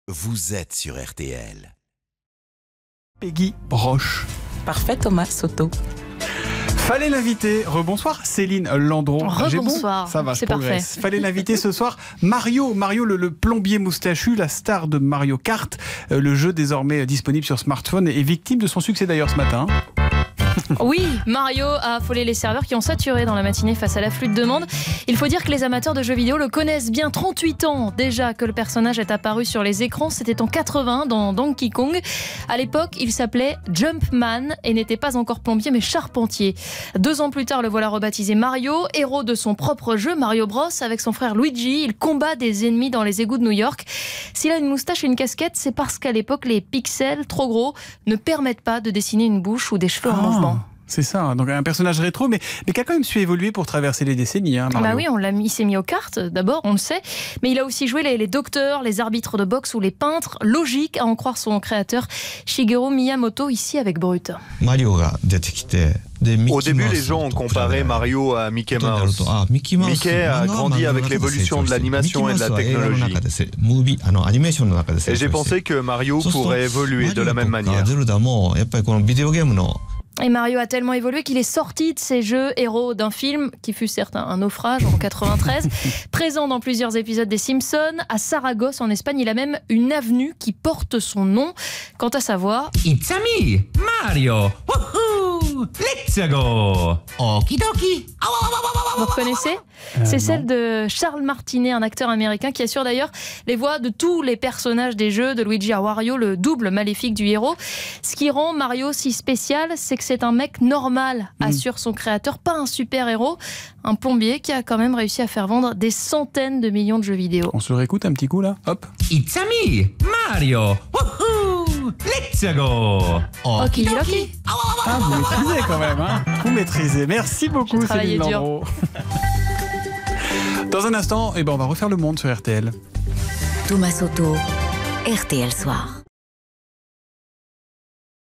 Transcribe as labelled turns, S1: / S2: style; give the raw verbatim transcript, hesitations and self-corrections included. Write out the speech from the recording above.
S1: vous êtes sur R T L.
S2: Peggy Broche.
S3: Parfait, Thomas Soto.
S2: Fallait l'inviter. Rebonsoir Céline Landron.
S4: Rebonsoir.
S2: Bon, ça va, je
S4: c'est
S2: progresse.
S4: parfait.
S2: Fallait l'inviter ce soir. Mario, Mario le, le plombier moustachu, la star de Mario Kart. Euh, le jeu désormais disponible sur smartphone est victime de son succès d'ailleurs ce matin.
S4: Oui, Mario a affolé les serveurs qui ont saturé dans la matinée face à l'afflux de demandes. Il faut dire que les amateurs de jeux vidéo le connaissent bien. trente-huit ans déjà que le personnage est apparu sur les écrans. C'était en quatre-vingts dans Donkey Kong. À l'époque, il s'appelait Jumpman et n'était pas encore plombier mais charpentier. Deux ans plus tard, le voilà rebaptisé Mario, héros de son propre jeu Mario Bros. Avec son frère Luigi, il combat des ennemis dans les égouts de New York. S'il a une moustache et une casquette, c'est parce qu'à l'époque, les pixels trop gros ne permettent pas de dessiner une bouche ou des cheveux en
S2: Ah.
S4: mouvement.
S2: C'est ça, donc un personnage rétro, mais, mais qui a quand même su évoluer pour traverser les décennies. Hein, Mario.
S4: Bah oui, on l'a mis, il s'est mis aux cartes, d'abord, on le sait. Mais il a aussi joué les, les docteurs, les arbitres de boxe ou les peintres. Logique, à en croire son créateur, Shigeru Miyamoto, ici avec Brut.
S5: Au début, les gens ont comparé Mario à Mickey Mouse. Mickey a grandi avec l'évolution de l'animation et de la technologie. Et j'ai pensé que Mario pourrait évoluer de la même manière.
S4: Et Mario a tellement évolué qu'il est sorti de ses jeux héros d'un film qui fut certes un naufrage en quatre-vingt-treize. Présent dans plusieurs épisodes des Simpsons, à Saragosse en Espagne, il a même une avenue qui porte son nom. Quant à sa voix...
S6: It's a me, Mario. Woohoo! Let's go. Okidoki.
S4: Vous reconnaissez ?
S2: Euh,
S4: C'est
S2: non.
S4: celle de Charles Martinet, un acteur américain qui assure d'ailleurs les voix de tous les personnages des jeux, de Luigi à Wario, le double maléfique du héros. Ce qui rend Mario si spécial, c'est que c'est un mec normal, assure son créateur, pas un super-héros, un plombier qui a quand même réussi à faire vendre des centaines de millions de jeux vidéo.
S2: On se le réécoute un petit coup là. Hop.
S6: It's a me, Mario. Woohoo! Let's go.
S4: Okidoki.
S2: Ah, vous maîtrisez quand même, hein. Vous maîtrisez. Merci beaucoup
S4: J'ai travaillé
S2: Céline
S4: dur.
S2: Landron. Dans un instant, eh ben, on va refaire le monde sur R T L.
S7: Thomas Soto, R T L Soir.